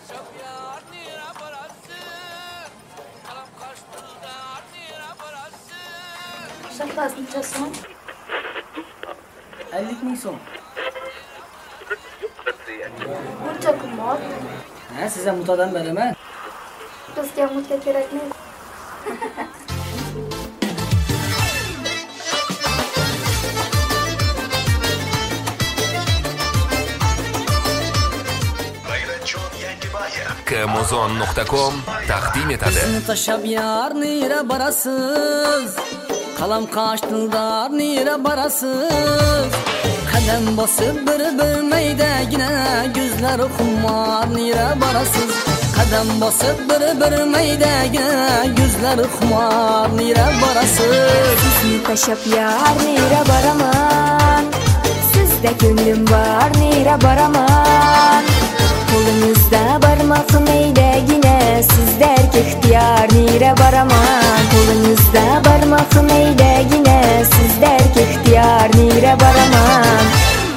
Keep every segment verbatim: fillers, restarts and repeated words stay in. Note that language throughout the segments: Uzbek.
Şapkası neçesi? ellik ming so'm. Buncha qimmat. Ha, sizga mutadan beraman. Bizga muta kerakmi? Amazon nuqta com taqdim etadi. Sizni tashlab yar nera borasiz? Qalam qashdildor nera borasiz? Qadam bosib bir-bir maydagina ko'zlar xumor nera borasiz? Qadam bosib bir-bir maydagina ko'zlar xumor nera borasiz? Sizni tashlab yar nera boraman? Sizda ko'nglim bor nera boraman? Qo'lingizda barmoq maydagina sizda erkak ixtiyor nera boraman? Qo'lingizda barmoq maydagina sizda erkak ixtiyor nera boraman?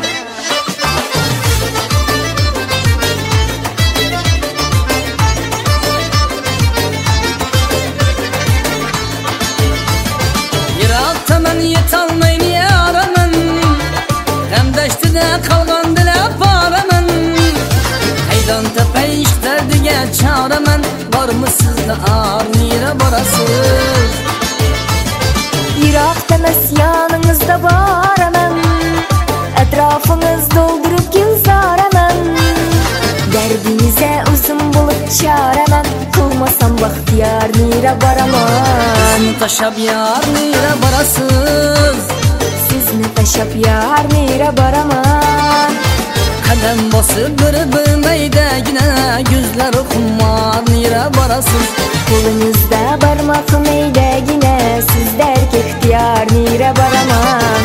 Yiroqdaman yetolmay yaraman, g'amdashtida qolgan dilab boraman. Haydan tepay ishlardiga choraman, bormi sizda or nera borasiz? Yiroqda emas yoningizda boraman, atrofingiz doldurib gulzoraman. Dardingizga uzun bo'lib choraman, qilmasam baxtiyor nera boraman? Sizni tashlab yar nera borasiz? Sizni tashlab yar nera boraman? Qadam bosib bir-bir maydagina ko'zlar xumor nera borasiz? Qo'lingizda barmoq maydagina sizda erkak ixtiyor nera boraman?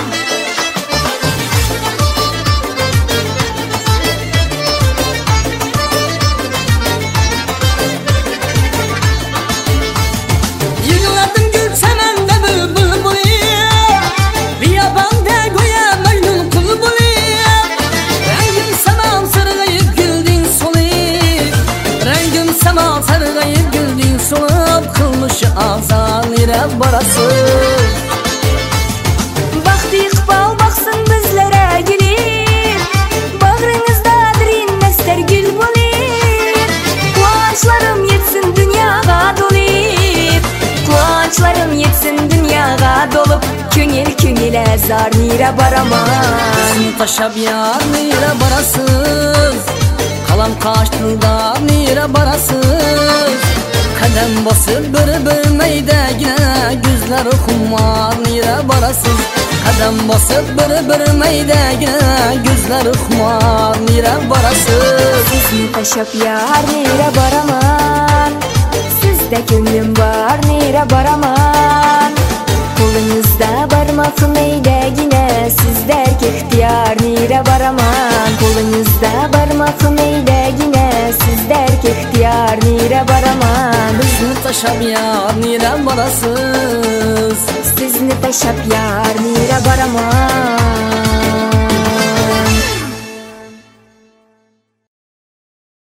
Yig'ladim gul chamanda bulbul bo'lib, biyobonda go'yo maynun qul bo'lib. Rangim samon sarg'ayib gulding so'lib, rangim samon sarg'ayib gulding so'lib, qilmishi azal nera borasiz? Baxti iqbol baxsin bizlara gulib, bag'ringizda dirinmaslar gul bo'lib. Quvonchlarim yetsin dunyoga to'lib, quvonchlarim yetsin dunyoga to'lib. Ko'ngil ko'ngil azor nera boraman? Sizni tashlab yar nera borasiz? Qalam qashdildor nera borasiz? Qadam bosib bir-bir maydagina ko'zlar xumor nera borasiz? Qadam bosib bir-bir maydagina ko'zlar xumor nera borasiz? Sizni tashlab yar nera boraman? Sizda ko'nglim bor nera boraman? Qo'lingizda barmoq maydagina sizda erkak ixtiyor nera boraman? Qo'lingizda barmoq maydagina sizda erkak ixtiyor nera boraman? Sizni tashlab yar nera borasiz? Sizni tashlab yar nera boraman?